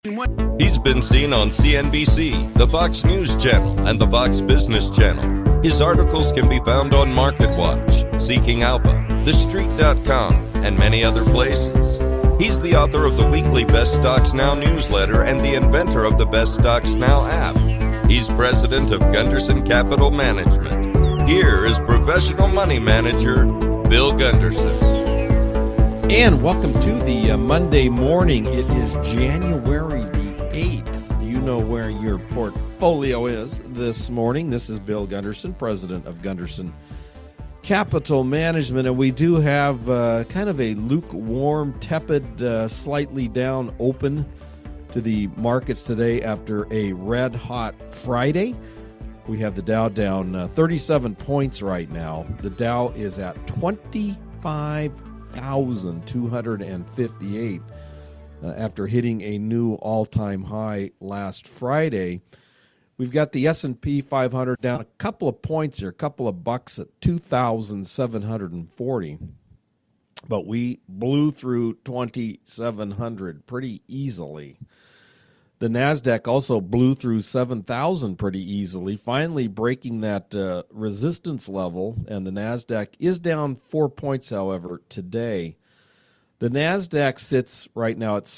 He's been seen on CNBC, the Fox News Channel, and the Fox Business Channel. His articles can be found on MarketWatch, Seeking Alpha, TheStreet.com, and many other places. He's the author of the weekly Best Stocks Now newsletter and the inventor of the Best Stocks Now app. He's president of Gunderson Capital Management. Here is professional money manager, Bill Gunderson. And welcome to the Monday morning. It is January the 8th. Do you know where your portfolio is this morning? This is Bill Gunderson, president of Gunderson Capital Management. And we do have kind of a lukewarm, tepid, slightly down open to the markets today after a red-hot Friday. We have the Dow down 37 points right now. The Dow is at 25,258 after hitting a new all-time high last Friday. We've got the S&P 500 down a couple of points here, a couple of bucks at 2,740. But we blew through 2,700 pretty easily. The NASDAQ also blew through 7,000 pretty easily, finally breaking that resistance level, and the NASDAQ is down 4 points, however, today. The NASDAQ sits right now at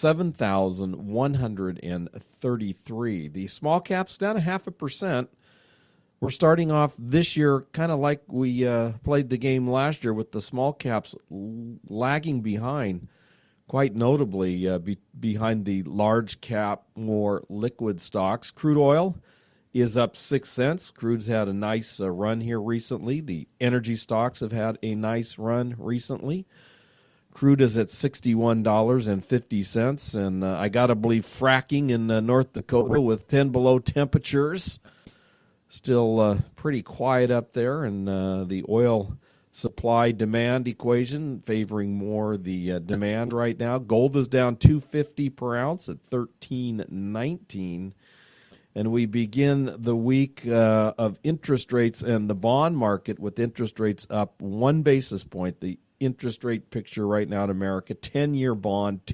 7,133. The small cap's down 0.5%. We're starting off this year kind of like we played the game last year with the small caps lagging behind. Quite notably behind the large cap, more liquid stocks. Crude oil is up 6 cents. Crude's had a nice run here recently. The energy stocks have had a nice run recently. Crude is at $61.50, and I got to believe fracking in North Dakota with 10 below temperatures. Still pretty quiet up there, and the oil supply-demand equation favoring more the demand right now. Gold is down $2.50 per ounce at $13.19. And we begin the week of interest rates and the bond market with interest rates up 1 basis point. The interest rate picture right now in America, 10-year bond,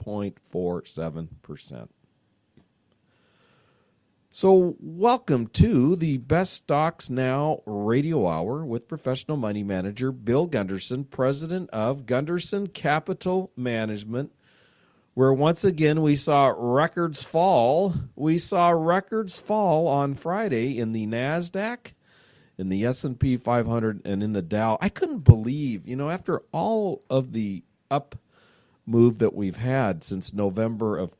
2.47%. So welcome to the Best Stocks Now radio hour with professional money manager Bill Gunderson, president of Gunderson Capital Management, where once again we saw records fall. We saw records fall on Friday in the NASDAQ, in the S&P 500, and in the Dow. I couldn't believe, after all of the up move that we've had since November of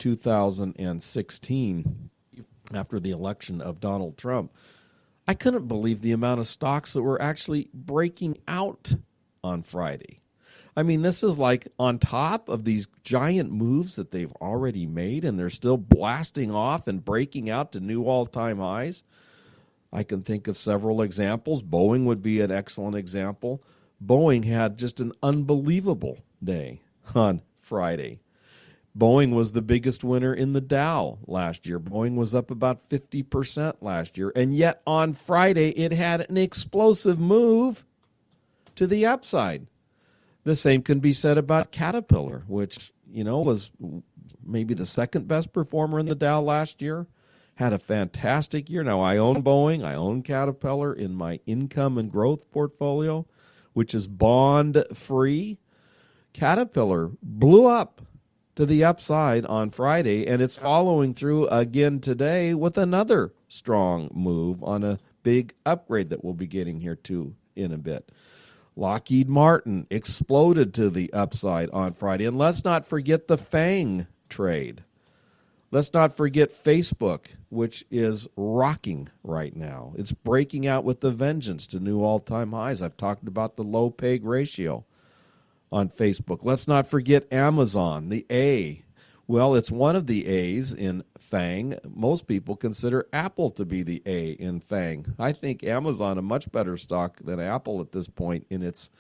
2016, after the election of Donald Trump, I couldn't believe the amount of stocks that were actually breaking out on Friday. I mean, this is like on top of these giant moves that they've already made, and they're still blasting off and breaking out to new all-time highs. I can think of several examples. Boeing would be an excellent example. Boeing had just an unbelievable day on Friday. Boeing was the biggest winner in the Dow last year. Boeing was up about 50% last year. And yet on Friday, it had an explosive move to the upside. The same can be said about Caterpillar, which, was maybe the second best performer in the Dow last year. Had a fantastic year. Now, I own Boeing. I own Caterpillar in my income and growth portfolio, which is bond-free. Caterpillar blew up to the upside on Friday, and it's following through again today with another strong move on a big upgrade that we'll be getting here to in a bit. Lockheed Martin exploded to the upside on Friday, and let's not forget the FANG trade. Let's not forget Facebook, which is rocking right now. It's breaking out with a vengeance to new all-time highs. I've talked about the low PEG ratio on Facebook. Let's not forget Amazon, the A. Well, it's one of the A's in FANG. Most people consider Apple to be the A in FANG. I think Amazon a much better stock than Apple at this point in its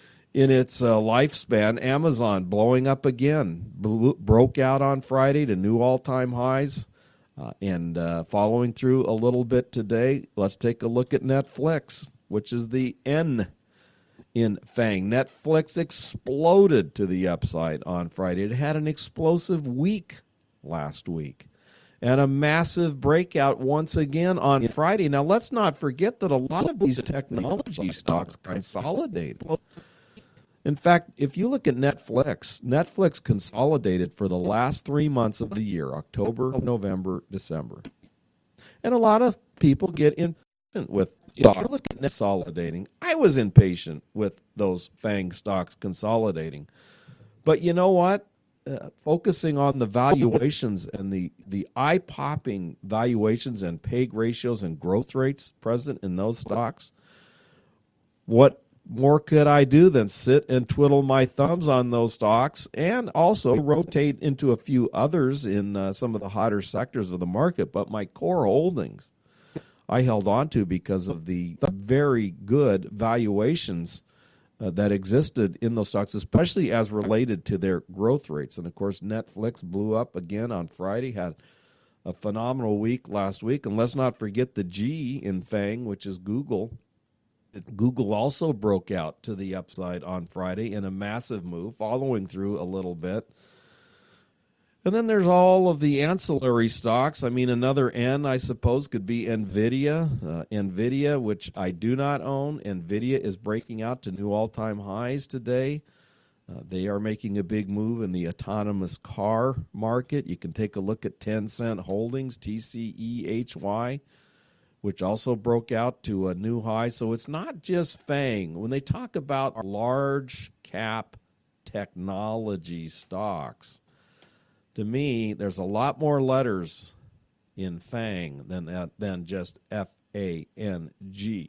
lifespan. Amazon blowing up again, broke out on Friday to new all-time highs, and following through a little bit today. Let's take a look at Netflix, which is the N in FANG. Netflix exploded to the upside on Friday. It had an explosive week last week. And a massive breakout once again on Friday. Now, let's not forget that a lot of these technology stocks consolidate. In fact, if you look at Netflix consolidated for the last 3 months of the year, October, November, December. And a lot of people get impatient with stocks consolidating. I was impatient with those FANG stocks consolidating. But you know what? Focusing on the valuations and the eye-popping valuations and PEG ratios and growth rates present in those stocks, what more could I do than sit and twiddle my thumbs on those stocks and also rotate into a few others in some of the hotter sectors of the market? But my core holdings I held on to because of the very good valuations that existed in those stocks, especially as related to their growth rates. And, of course, Netflix blew up again on Friday, had a phenomenal week last week. And let's not forget the G in FANG, which is Google. Google also broke out to the upside on Friday in a massive move, following through a little bit. And then there's all of the ancillary stocks. I mean, another N, I suppose, could be NVIDIA. NVIDIA, which I do not own. NVIDIA is breaking out to new all-time highs today. They are making a big move in the autonomous car market. You can take a look at Tencent Holdings, TCEHY, which also broke out to a new high. So it's not just FANG. When they talk about large cap technology stocks, to me, there's a lot more letters in FANG than just FANG.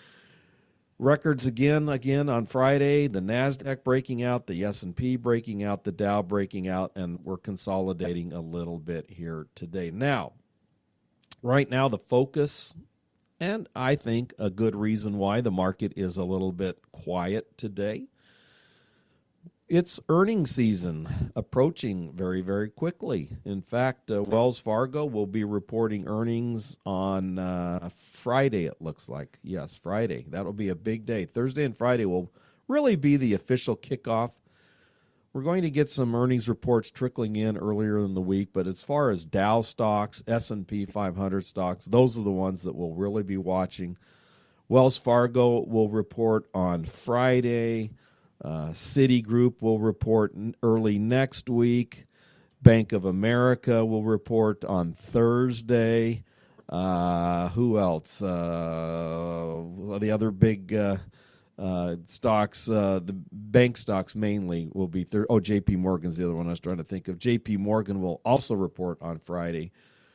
Records again on Friday, the NASDAQ breaking out, the S&P breaking out, the Dow breaking out, and we're consolidating a little bit here today. Now, right now, the focus, and I think a good reason why the market is a little bit quiet today, it's earnings season approaching very, very quickly. In fact, Wells Fargo will be reporting earnings on Friday, it looks like. Yes, Friday. That'll be a big day. Thursday and Friday will really be the official kickoff. We're going to get some earnings reports trickling in earlier in the week, but as far as Dow stocks, S&P 500 stocks, those are the ones that we'll really be watching. Wells Fargo will report on Friday. Citigroup will report early next week. Bank of America will report on Thursday. Who else? The other big stocks, the bank stocks mainly will be J.P. Morgan's the other one I was trying to think of. J.P. Morgan will also report on Friday.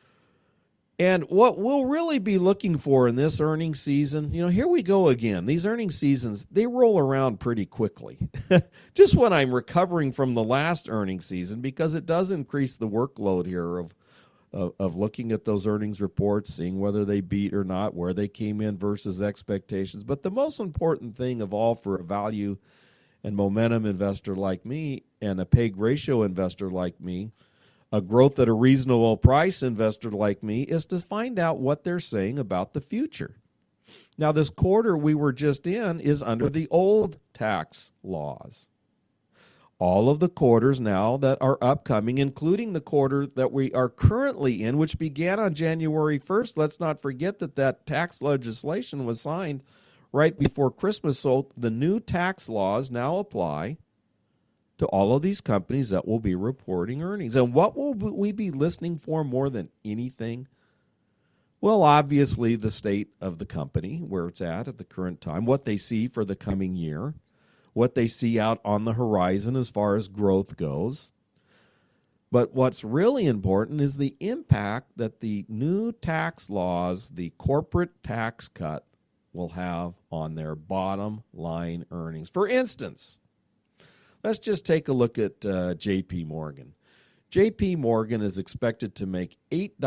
And what we'll really be looking for in this earnings season, here we go again. These earnings seasons, they roll around pretty quickly. Just when I'm recovering from the last earnings season, because it does increase the workload here of looking at those earnings reports, seeing whether they beat or not, where they came in versus expectations. But the most important thing of all for a value and momentum investor like me and a PEG ratio investor like me, a growth at a reasonable price investor like me, is to find out what they're saying about the future. Now, this quarter we were just in is under the old tax laws. All of the quarters now that are upcoming, including the quarter that we are currently in, which began on January 1st, let's not forget that tax legislation was signed right before Christmas, so the new tax laws now apply to all of these companies that will be reporting earnings. And what will we be listening for more than anything? Well, obviously, the state of the company, where it's at the current time, what they see for the coming year, what they see out on the horizon as far as growth goes. But what's really important is the impact that the new tax laws, the corporate tax cut, will have on their bottom line earnings. For instance, let's just take a look at J.P. Morgan. J.P. Morgan is expected to make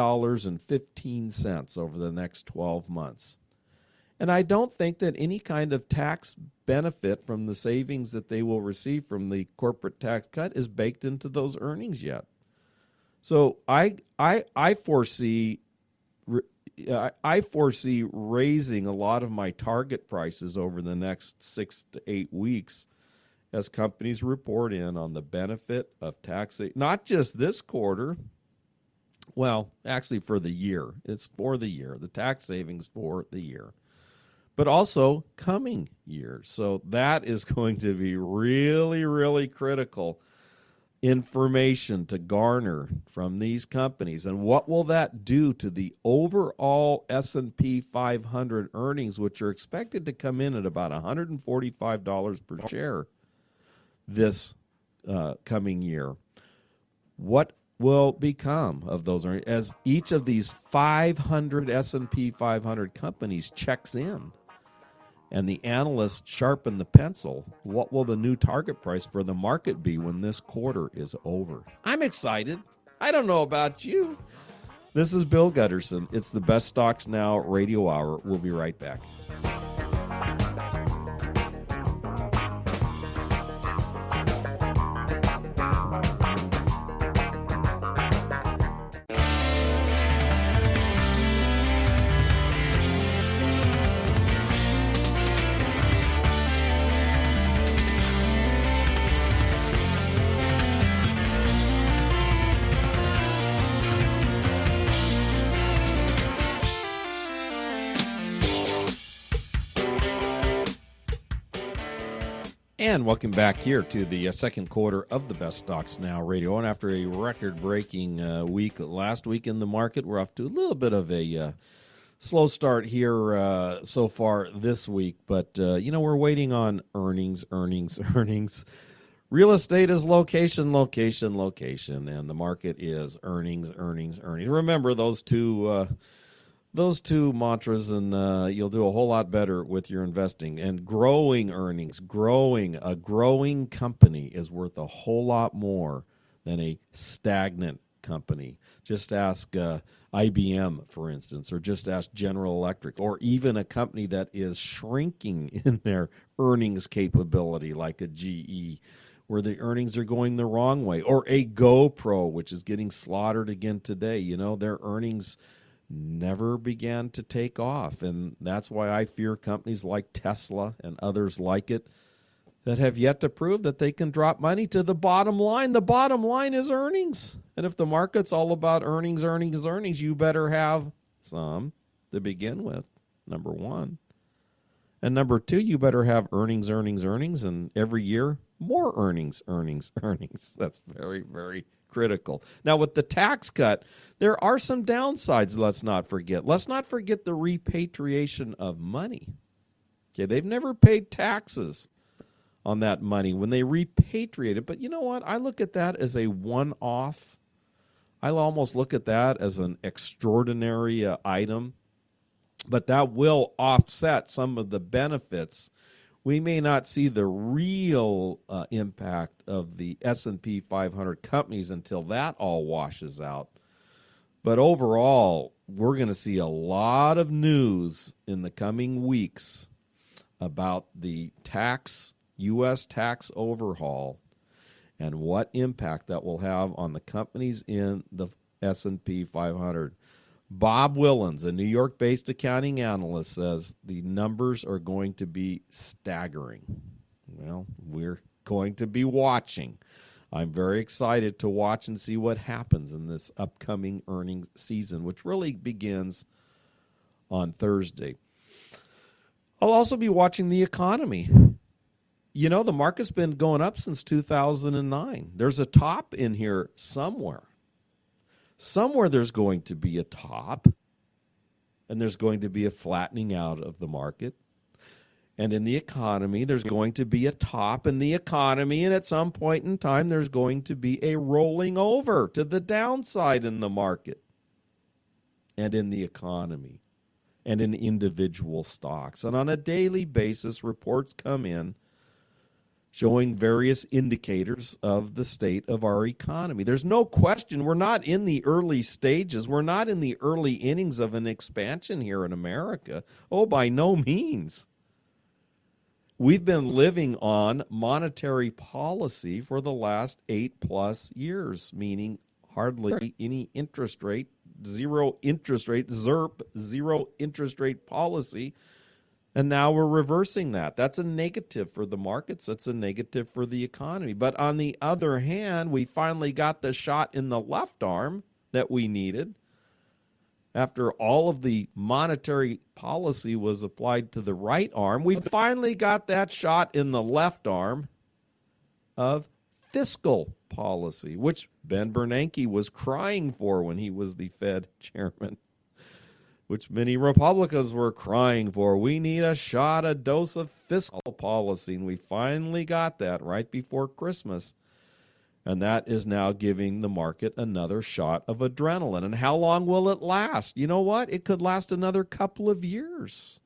$8.15 over the next 12 months. And I don't think that any kind of tax benefit from the savings that they will receive from the corporate tax cut is baked into those earnings yet. So I foresee raising a lot of my target prices over the next 6 to 8 weeks as companies report in on the benefit of tax, not just this quarter, Well, actually for the year. It's for the year, the tax savings for the year. But also coming years. So that is going to be really, really critical information to garner from these companies. And what will that do to the overall S&P 500 earnings, which are expected to come in at about $145 per share this coming year? What will become of those earnings as each of these 500 S&P 500 companies checks in? And the analysts sharpen the pencil. What will the new target price for the market be when this quarter is over? I'm excited. I don't know about you. This is Bill Gutterson. It's the Best Stocks Now Radio Hour. We'll be right back. And welcome back here to the second quarter of the Best Stocks Now Radio. And after a record-breaking week last week in the market, we're off to a little bit of a slow start here so far this week. But, we're waiting on earnings. Real estate is location, and the market is earnings. Remember those two mantras, and you'll do a whole lot better with your investing. And growing earnings, a growing company is worth a whole lot more than a stagnant company. Just ask IBM, for instance, or just ask General Electric, or even a company that is shrinking in their earnings capability like a GE, where the earnings are going the wrong way, or a GoPro, which is getting slaughtered again today. Their earnings never began to take off. And that's why I fear companies like Tesla and others like it that have yet to prove that they can drop money to the bottom line. The bottom line is earnings. And if the market's all about earnings, you better have some to begin with, number one. And number two, you better have earnings, and every year, more earnings. That's very, very critical. Now, with the tax cut, there are some downsides, let's not forget. Let's not forget the repatriation of money. Okay, they've never paid taxes on that money when they repatriate it. But you know what? I look at that as a one-off. I almost look at that as an extraordinary item. But that will offset some of the benefits. We may not see the real impact of the S&P 500 companies until that all washes out. But overall, we're going to see a lot of news in the coming weeks about the U.S. tax overhaul and what impact that will have on the companies in the S&P 500. Bob Willens, a New York-based accounting analyst, says the numbers are going to be staggering. Well, we're going to be watching. I'm very excited to watch and see what happens in this upcoming earnings season, which really begins on Thursday. I'll also be watching the economy. The market's been going up since 2009. There's a top in here somewhere. Somewhere there's going to be a top, and there's going to be a flattening out of the market. And in the economy, there's going to be a top in the economy, and at some point in time, there's going to be a rolling over to the downside in the market and in the economy and in individual stocks. And on a daily basis, reports come in showing various indicators of the state of our economy. There's no question we're not in the early stages. We're not in the early innings of an expansion here in America. Oh, by no means. We've been living on monetary policy for the last 8+ years, meaning hardly any interest rate, zero interest rate, ZIRP, zero interest rate policy. And now we're reversing that. That's a negative for the markets. That's a negative for the economy. But on the other hand, we finally got the shot in the left arm that we needed. After all of the monetary policy was applied to the right arm, we finally got that shot in the left arm of fiscal policy, which Ben Bernanke was crying for when he was the Fed chairman, which many Republicans were crying for. We need a dose of fiscal policy, and we finally got that right before Christmas. And that is now giving the market another shot of adrenaline. And how long will it last? You know what? It could last another couple of years.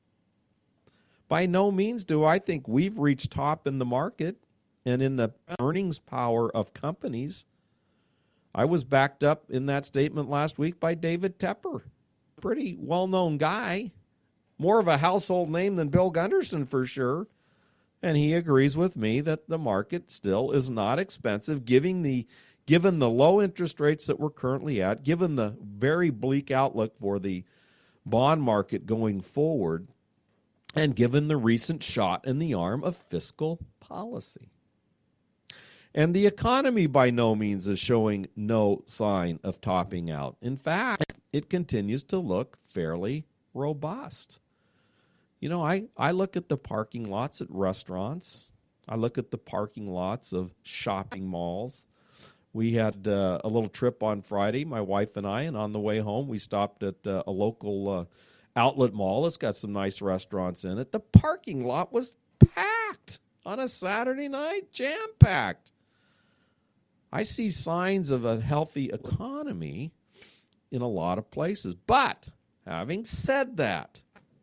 By no means do I think we've reached top in the market and in the earnings power of companies. I was backed up in that statement last week by David Tepper. Pretty well-known guy. More of a household name than Bill Gunderson for sure. And he agrees with me that the market still is not expensive, given the low interest rates that we're currently at, given the very bleak outlook for the bond market going forward, and given the recent shot in the arm of fiscal policy. And the economy by no means is showing no sign of topping out. In fact, it continues to look fairly robust. You know, I look at the parking lots at restaurants. I look at the parking lots of shopping malls. We had a little trip on Friday, my wife and I, and on the way home we stopped at a local outlet mall. It's got some nice restaurants in it. The parking lot was packed on a Saturday night, jam-packed. I see signs of a healthy economy in a lot of places. But having said that,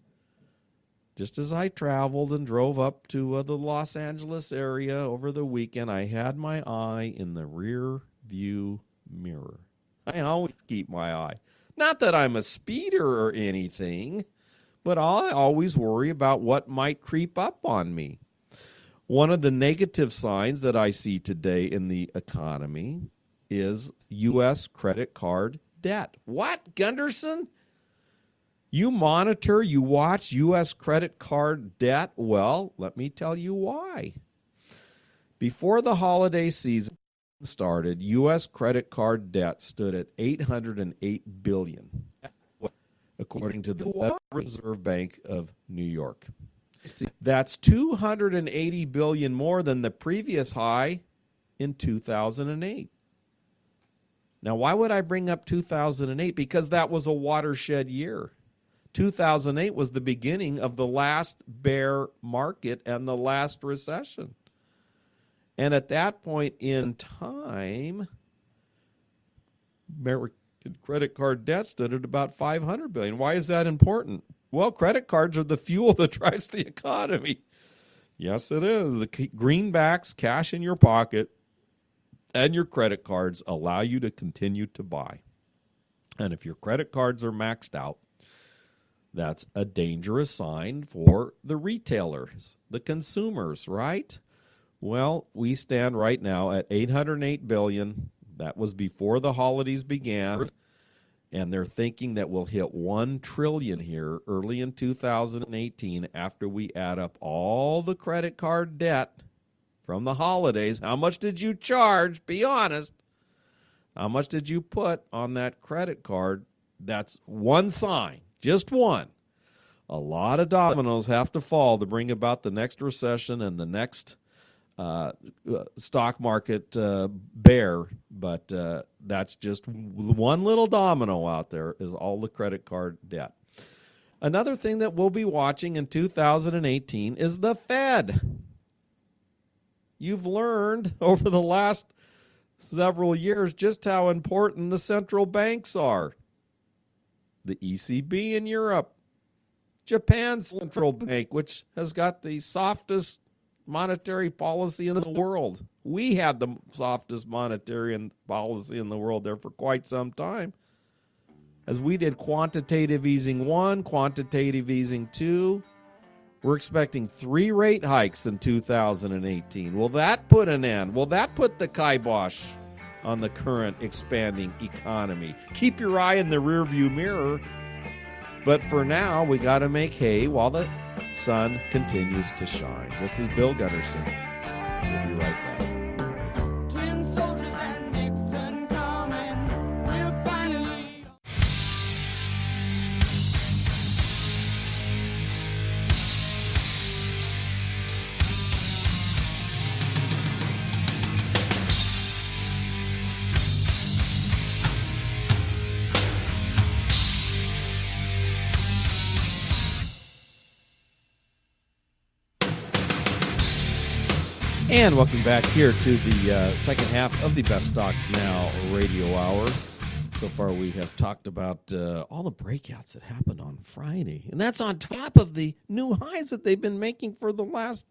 just as I traveled and drove up to the Los Angeles area over the weekend, I had my eye in the rear view mirror. I always keep my eye. Not that I'm a speeder or anything, but I always worry about what might creep up on me. One of the negative signs that I see today in the economy is U.S. credit card debt. What, Gunderson? You monitor, you watch U.S. credit card debt? Well, let me tell you why. Before the holiday season started, U.S. credit card debt stood at $808 billion, according to the Federal Reserve Bank of New York. That's $280 billion more than the previous high in 2008. Now, why would I bring up 2008? Because that was a watershed year. 2008 was the beginning of the last bear market and the last recession. And at that point in time, American credit card debt stood at about $500 billion. Why is that important? Well, credit cards are the fuel that drives the economy. Yes, it is. The greenbacks, cash in your pocket, and your credit cards allow you to continue to buy. And if your credit cards are maxed out, that's a dangerous sign for the retailers, the consumers, right? Well, we stand right now at $808 billion. That was before the holidays began. And they're thinking that we'll hit $1 trillion here early in 2018 after we add up all the credit card debt from the holidays. How much did you charge? Be honest. How much did you put on that credit card? That's one sign. Just one. A lot of dominoes have to fall to bring about the next recession and the next stock market bear. But that's just one little domino out there is all the credit card debt. Another thing that we'll be watching in 2018 is the Fed. You've learned over the last several years just how important the central banks are. The ECB in Europe, Japan's central bank, which has got the softest monetary policy in the world. We had the softest monetary policy in the world there for quite some time. As we did quantitative easing 1, quantitative easing 2, we're expecting 3 rate hikes in 2018. Will that put an end? Will that put the kibosh on the current expanding economy? Keep your eye in the rearview mirror. But for now, we got to make hay while the sun continues to shine. This is Bill Gunderson. We'll be right back. Twin soldiers and Nixon's coming. We'll find And welcome back here to the second half of the Best Stocks Now radio hour. So far we have talked about all the breakouts that happened on Friday. And that's on top of the new highs that they've been making for the last,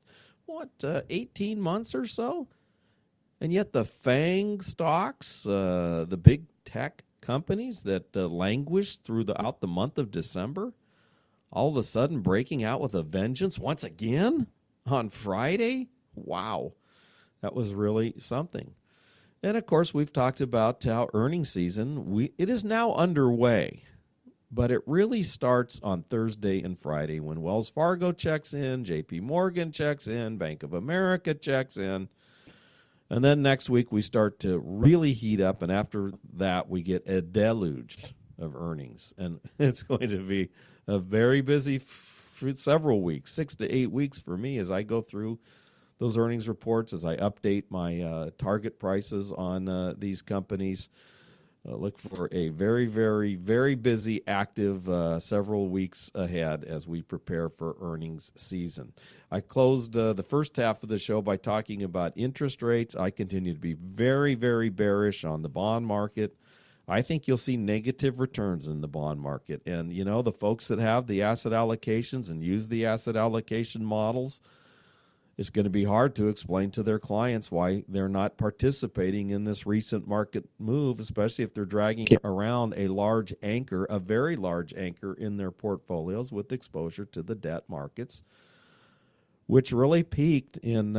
18 months or so? And yet the FANG stocks, the big tech companies that languished throughout the month of December, all of a sudden breaking out with a vengeance once again on Friday? Wow, that was really something. And, of course, we've talked about how earnings season, it is now underway. But it really starts on Thursday and Friday when Wells Fargo checks in, J.P. Morgan checks in, Bank of America checks in. And then next week we start to really heat up, and after that we get a deluge of earnings. And it's going to be a very busy several weeks, 6 to 8 weeks for me as I go through those earnings reports, as I update my target prices on these companies. Look for a very, very, very busy, active several weeks ahead as we prepare for earnings season. I closed the first half of the show by talking about interest rates. I continue to be very, very bearish on the bond market. I think you'll see negative returns in the bond market. And, the folks that have the asset allocations and use the asset allocation models, it's going to be hard to explain to their clients why they're not participating in this recent market move, especially if they're dragging around a large anchor, a very large anchor in their portfolios with exposure to the debt markets, which really peaked in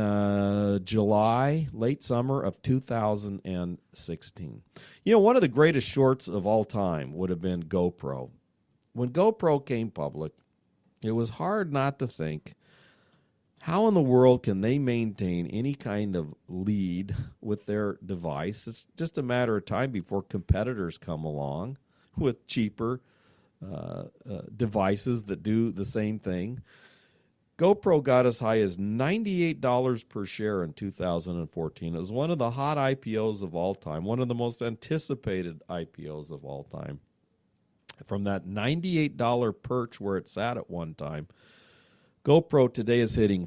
July, late summer of 2016. One of the greatest shorts of all time would have been GoPro. When GoPro came public, it was hard not to think, how in the world can they maintain any kind of lead with their device? It's just a matter of time before competitors come along with cheaper devices that do the same thing. GoPro got as high as $98 per share in 2014. It was one of the hot IPOs of all time, one of the most anticipated IPOs of all time. From that $98 perch where it sat at one time, GoPro today is hitting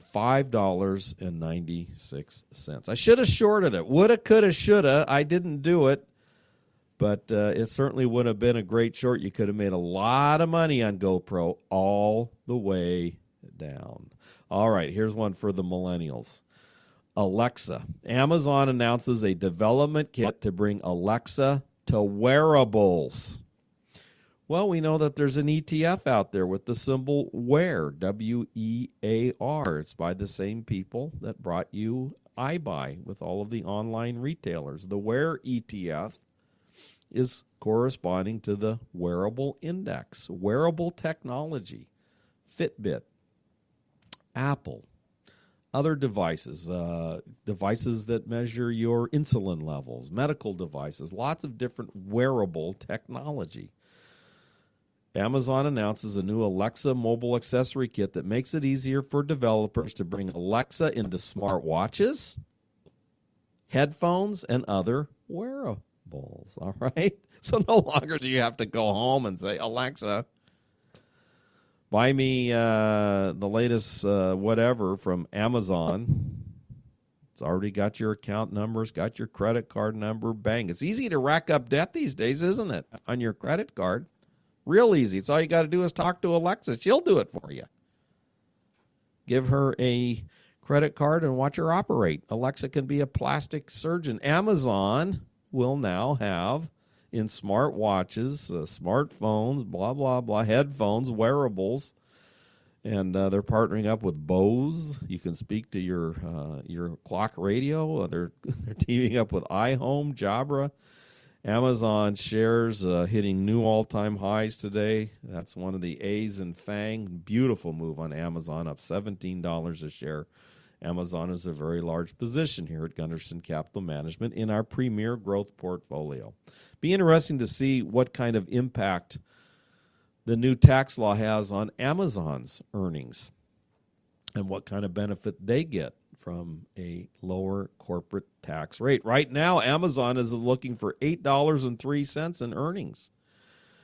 $5.96. I should have shorted it. Woulda, coulda, shoulda. I didn't do it, but it certainly would have been a great short. You could have made a lot of money on GoPro all the way down. All right, here's one for the millennials. Alexa. Amazon announces a development kit to bring Alexa to wearables. Well, we know that there's an ETF out there with the symbol WEAR, W-E-A-R. It's by the same people that brought you iBuy with all of the online retailers. The WEAR ETF is corresponding to the wearable index, wearable technology, Fitbit, Apple, other devices, devices that measure your insulin levels, medical devices, lots of different wearable technology. Amazon announces a new Alexa mobile accessory kit that makes it easier for developers to bring Alexa into smartwatches, headphones, and other wearables. All right? So no longer do you have to go home and say, Alexa, buy me the latest whatever from Amazon. It's already got your account numbers, got your credit card number. Bang. It's easy to rack up debt these days, isn't it, on your credit card? Real easy. It's all you got to do is talk to Alexa. She'll do it for you. Give her a credit card and watch her operate. Alexa can be a plastic surgeon. Amazon will now have in smartwatches, smartphones, blah, blah, blah, headphones, wearables, and they're partnering up with Bose. You can speak to your clock radio. They're teaming up with iHome, Jabra. Amazon shares hitting new all-time highs today. That's one of the A's in FANG. Beautiful move on Amazon, up $17 a share. Amazon is a very large position here at Gunderson Capital Management in our premier growth portfolio. Be interesting to see what kind of impact the new tax law has on Amazon's earnings and what kind of benefit they get from a lower corporate tax rate. Right now, Amazon is looking for $8.03 in earnings.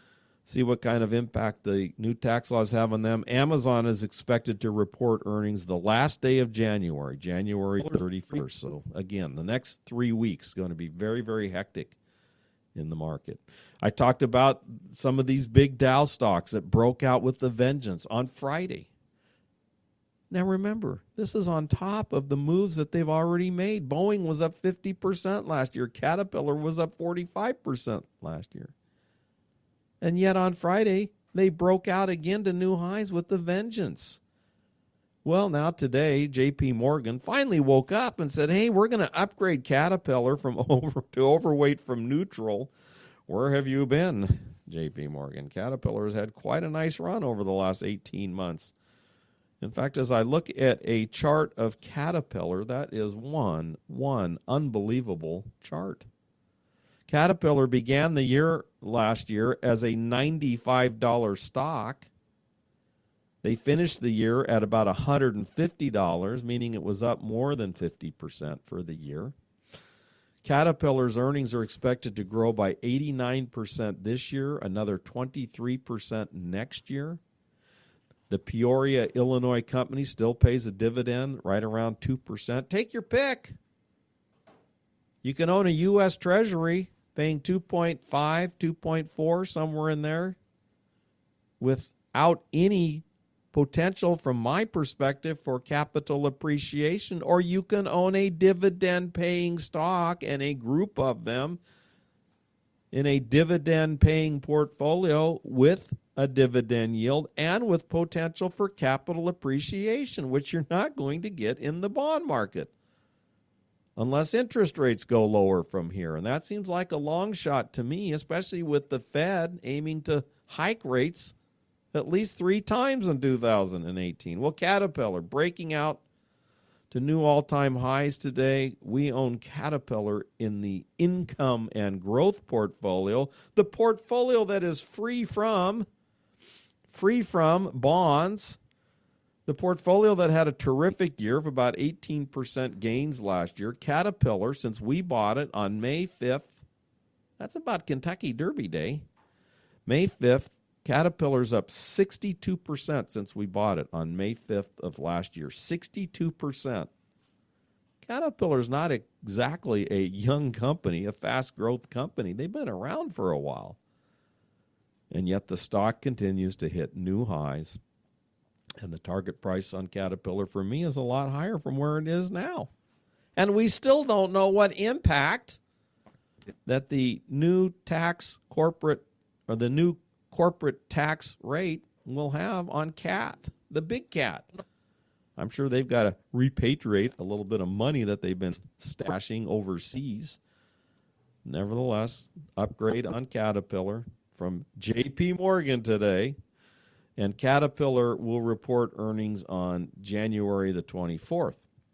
See what kind of impact the new tax laws have on them. Amazon is expected to report earnings the last day of January, January 31st. So, again, the next 3 weeks going to be very, very hectic in the market. I talked about some of these big Dow stocks that broke out with the vengeance on Friday. Now, remember, this is on top of the moves that they've already made. Boeing was up 50% last year. Caterpillar was up 45% last year. And yet on Friday, they broke out again to new highs with the vengeance. Well, now today, J.P. Morgan finally woke up and said, hey, we're going to upgrade Caterpillar from to overweight from neutral. Where have you been, J.P. Morgan? Caterpillar has had quite a nice run over the last 18 months. In fact, as I look at a chart of Caterpillar, that is one unbelievable chart. Caterpillar began the year last year as a $95 stock. They finished the year at about $150, meaning it was up more than 50% for the year. Caterpillar's earnings are expected to grow by 89% this year, another 23% next year. The Peoria, Illinois company still pays a dividend right around 2%. Take your pick. You can own a U.S. Treasury paying 2.5, 2.4, somewhere in there, without any potential, from my perspective, for capital appreciation. Or you can own a dividend-paying stock and a group of them in a dividend-paying portfolio with a dividend yield and with potential for capital appreciation, which you're not going to get in the bond market unless interest rates go lower from here. And that seems like a long shot to me, especially with the Fed aiming to hike rates at least 3 times in 2018. Well, Caterpillar breaking out to new all-time highs today. We own Caterpillar in the income and growth portfolio, the portfolio that is free from bonds, the portfolio that had a terrific year of about 18% gains last year. Caterpillar, since we bought it on May 5th, that's about Kentucky Derby Day, May 5th, Caterpillar's up 62% since we bought it on May 5th of last year. 62%. Caterpillar's not exactly a young company, a fast growth company. They've been around for a while. And yet the stock continues to hit new highs. And the target price on Caterpillar for me is a lot higher from where it is now. And we still don't know what impact that the new corporate tax rate will have on CAT, the big cat. I'm sure they've got to repatriate a little bit of money that they've been stashing overseas. Nevertheless, upgrade on Caterpillar from J.P. Morgan today. And Caterpillar will report earnings on January the 24th.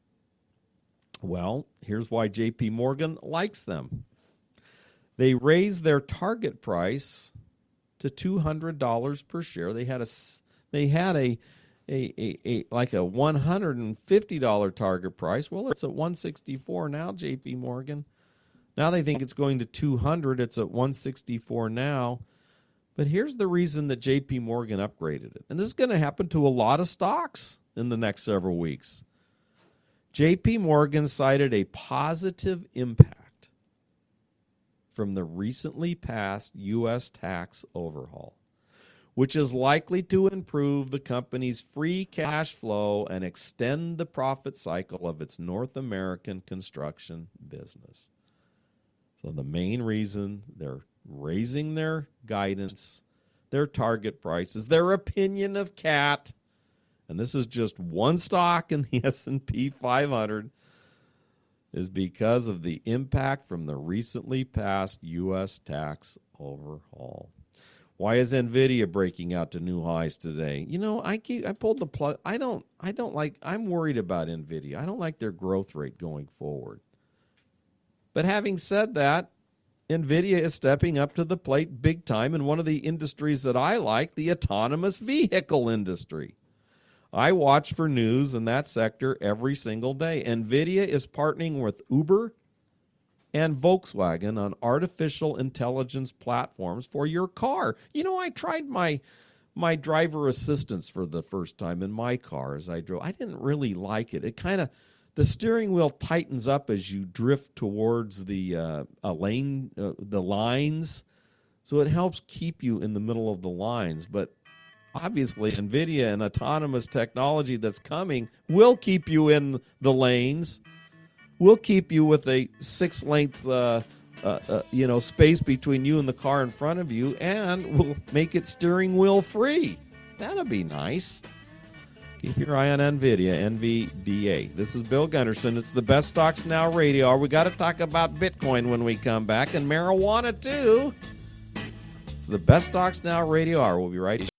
Well, here's why J.P. Morgan likes them. They raised their target price to $200 per share. They had a $150 target price. Well, it's at $164 now, J.P. Morgan. Now they think it's going to $200. It's at $164 now. But here's the reason that J.P. Morgan upgraded it. And this is going to happen to a lot of stocks in the next several weeks. J.P. Morgan cited a positive impact from the recently passed U.S. tax overhaul, which is likely to improve the company's free cash flow and extend the profit cycle of its North American construction business. So the main reason they're raising their guidance, their target prices, their opinion of CAT, and this is just one stock in the S&P 500, is because of the impact from the recently passed U.S. tax overhaul. Why is NVIDIA breaking out to new highs today? You know, I pulled the plug. I'm worried about NVIDIA. I don't like their growth rate going forward. But having said that, NVIDIA is stepping up to the plate big time in one of the industries that I like, the autonomous vehicle industry. I watch for news in that sector every single day. NVIDIA is partnering with Uber and Volkswagen on artificial intelligence platforms for your car. I tried my driver assistance for the first time in my car as I drove. I didn't really like it. The steering wheel tightens up as you drift towards the lines, so it helps keep you in the middle of the lines. But obviously, NVIDIA and autonomous technology that's coming will keep you in the lanes. Will keep you with a 6-length space between you and the car in front of you, and will make it steering wheel free. That'll be nice. Keep your eye on NVIDIA, NVDA. This is Bill Gunderson. It's the Best Stocks Now Radio Hour. We got to talk about Bitcoin when we come back, and marijuana too. It's the Best Stocks Now Radio Hour. We'll be right back.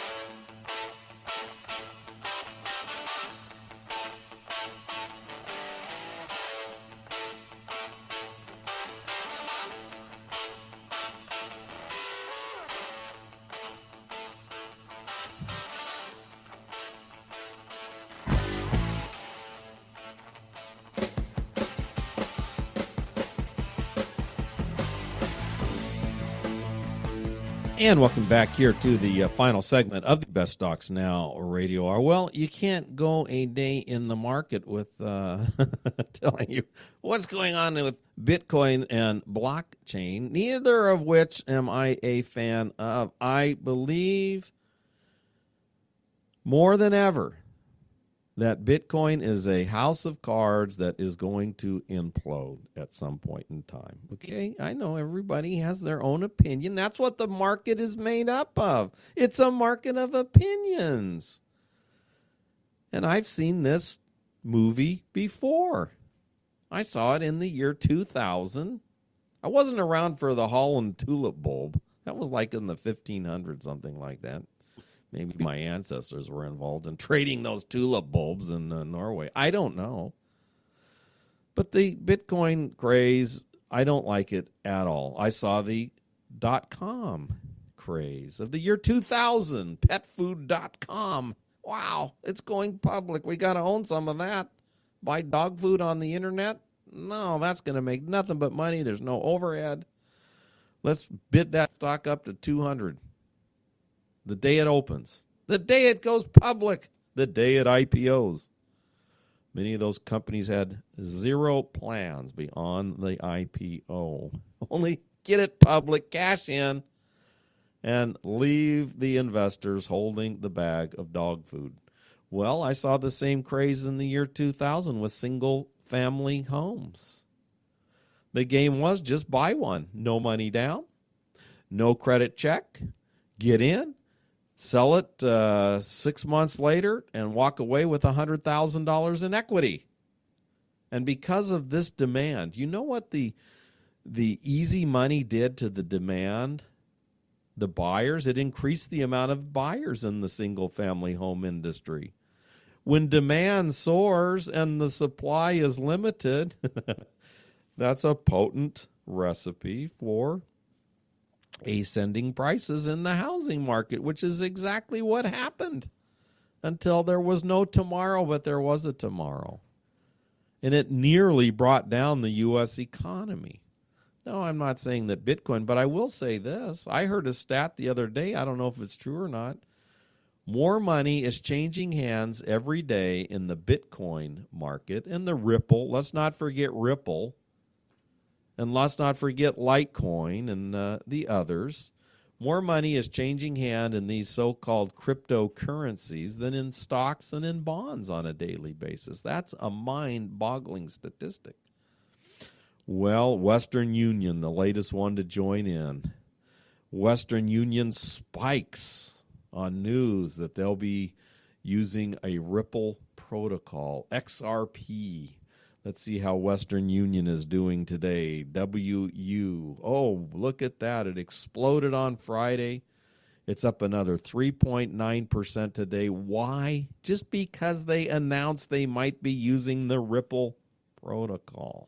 And welcome back here to the final segment of the Best Stocks Now Radio Hour. Well, you can't go a day in the market with telling you what's going on with Bitcoin and blockchain, neither of which am I a fan of. I believe more than ever that Bitcoin is a house of cards that is going to implode at some point in time. Okay, I know everybody has their own opinion. That's what the market is made up of. It's a market of opinions. And I've seen this movie before. I saw it in the year 2000. I wasn't around for the Holland tulip bulb. That was like in the 1500s, something like that. Maybe my ancestors were involved in trading those tulip bulbs in Norway. I don't know. But the Bitcoin craze, I don't like it at all. I saw the .com craze of the year 2000, petfood.com. Wow, it's going public. We got to own some of that. Buy dog food on the internet? No, that's going to make nothing but money. There's no overhead. Let's bid that stock up to 200. The day it opens, the day it goes public, the day it IPOs. Many of those companies had zero plans beyond the IPO. Only get it public, cash in, and leave the investors holding the bag of dog food. Well, I saw the same craze in the year 2000 with single-family homes. The game was just buy one. No money down, no credit check, get in, sell it 6 months later, and walk away with $100,000 in equity. And because of this demand, you know what the easy money did to the demand? The buyers, it increased the amount of buyers in the single-family home industry. When demand soars and the supply is limited, that's a potent recipe for ascending prices in the housing market, which is exactly what happened until there was no tomorrow, but there was a tomorrow. And it nearly brought down the U.S. economy. No, I'm not saying that Bitcoin, but I will say this. I heard a stat the other day. I don't know if it's true or not. More money is changing hands every day in the Bitcoin market and the Ripple. Let's not forget Ripple. And let's not forget Litecoin and the others. More money is changing hand in these so-called cryptocurrencies than in stocks and in bonds on a daily basis. That's a mind-boggling statistic. Well, Western Union, the latest one to join in. Western Union spikes on news that they'll be using a Ripple protocol, XRP. Let's see how Western Union is doing today. WU. Oh, look at that. It exploded on Friday. It's up another 3.9% today. Why? Just because they announced they might be using the Ripple protocol.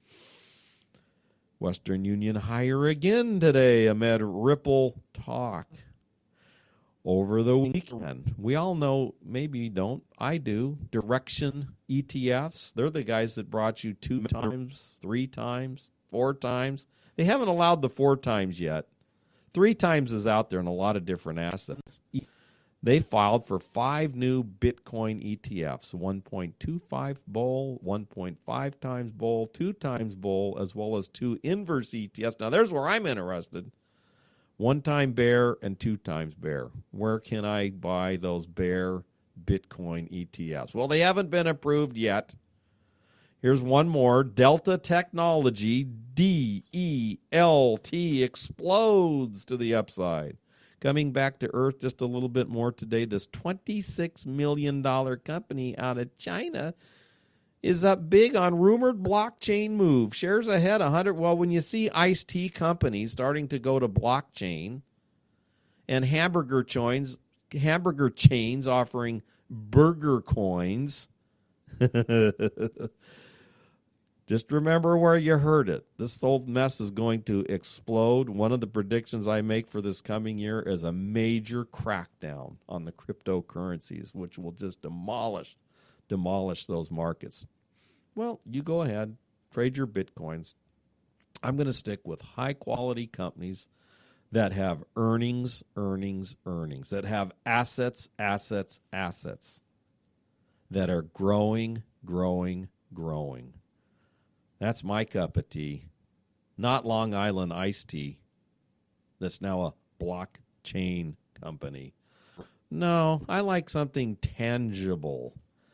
Western Union higher again today amid Ripple talk. Over the weekend, we all know, maybe you don't, I do, Direction ETFs. They're the guys that brought you 2 times, 3 times 4 times. They haven't allowed the 4 times yet. 3 times is out there in a lot of different assets. They filed for 5 new Bitcoin ETFs, 1.25 bull, 1.5 times bull, 2 times bull, as well as 2 inverse ETFs. Now, there's where I'm interested. 1 time bear and 2 times bear. Where can I buy those bear Bitcoin ETFs? Well, they haven't been approved yet. Here's one more. Delta Technology, DELT, explodes to the upside. Coming back to earth just a little bit more today, this $26 million company out of China is up big on rumored blockchain move. Shares ahead 100. Well, when you see iced tea companies starting to go to blockchain and hamburger chains offering burger coins, just remember where you heard it. This old mess is going to explode. One of the predictions I make for this coming year is a major crackdown on the cryptocurrencies, which will just demolish those markets. Well, you go ahead, trade your Bitcoins. I'm going to stick with high-quality companies that have earnings, that have assets, that are growing. That's my cup of tea, not Long Island iced tea. That's now a blockchain company. No, I like something tangible,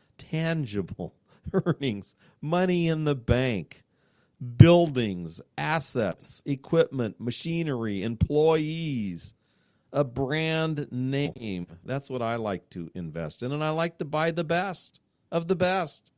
earnings, money in the bank, buildings, assets, equipment, machinery, employees, a brand name. That's what I like to invest in, and I like to buy the best of the best.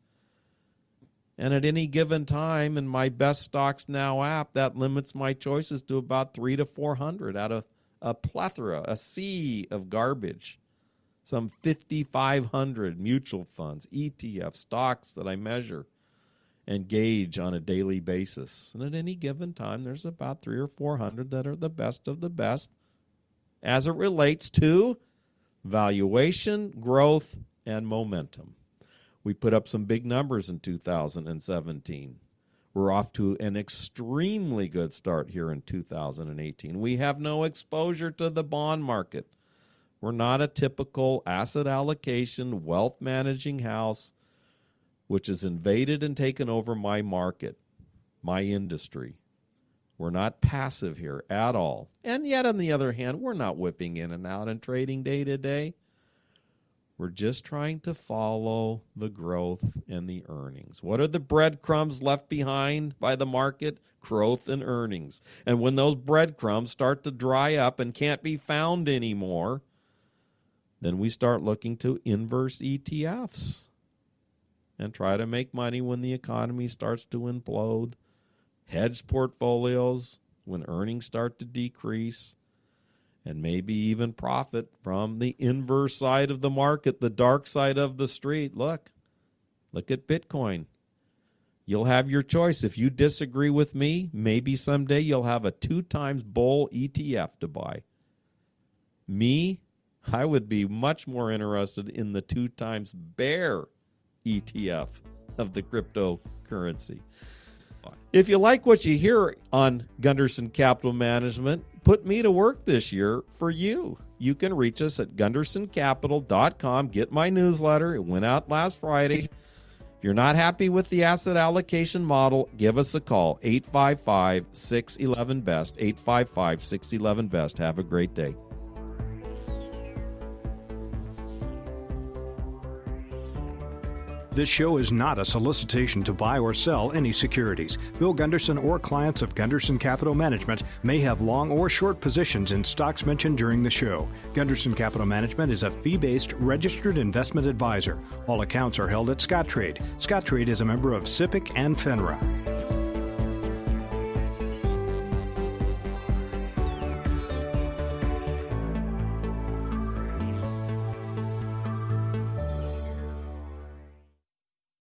And at any given time in my Best Stocks Now app, that limits my choices to about 300 to 400 out of a plethora, a sea of garbage. Some 5,500 mutual funds, ETF, stocks that I measure and gauge on a daily basis. And at any given time, there's about 300 or 400 that are the best of the best as it relates to valuation, growth, and momentum. We put up some big numbers in 2017. We're off to an extremely good start here in 2018. We have no exposure to the bond market. We're not a typical asset allocation, wealth managing house, which has invaded and taken over my market, my industry. We're not passive here at all. And yet, on the other hand, we're not whipping in and out and trading day to day. We're just trying to follow the growth and the earnings. What are the breadcrumbs left behind by the market? Growth and earnings. And when those breadcrumbs start to dry up and can't be found anymore, then we start looking to inverse ETFs and try to make money when the economy starts to implode. Hedge portfolios when earnings start to decrease. And maybe even profit from the inverse side of the market, the dark side of the street. Look at Bitcoin. You'll have your choice. If you disagree with me, maybe someday you'll have a 2 times bull ETF to buy. Me, I would be much more interested in the 2 times bear ETF of the cryptocurrency. If you like what you hear on Gunderson Capital Management, put me to work this year for you. You can reach us at GundersonCapital.com. Get my newsletter. It went out last Friday. If you're not happy with the asset allocation model, give us a call, 855-611-BEST, 855-611-BEST. Have a great day. This show is not a solicitation to buy or sell any securities. Bill Gunderson or clients of Gunderson Capital Management may have long or short positions in stocks mentioned during the show. Gunderson Capital Management is a fee-based registered investment advisor. All accounts are held at Scottrade. Scottrade is a member of SIPC and FINRA.